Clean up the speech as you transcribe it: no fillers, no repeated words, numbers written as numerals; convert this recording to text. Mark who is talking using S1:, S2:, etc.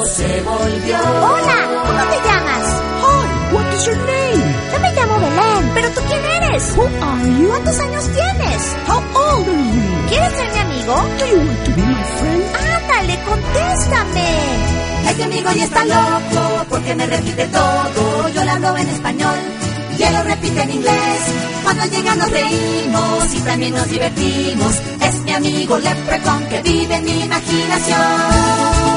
S1: loco se volvió.
S2: Hola, ¿cómo te llamas?
S3: Hi, what is your name?
S2: Yo me llamo Belén. ¿Pero tú quién eres?
S3: Who are you?
S2: ¿Cuántos años tienes?
S3: How old are you?
S2: ¿Quieres ser mi amigo?
S3: Do you want to be my friend?
S2: Ándale, contéstame.
S1: Este amigo ya está loco porque me repite todo. Yo le hablo en español y él lo repite en inglés. Cuando llega nos reímos y también nos divertimos. Es mi amigo Leprechaun que vive en mi imaginación.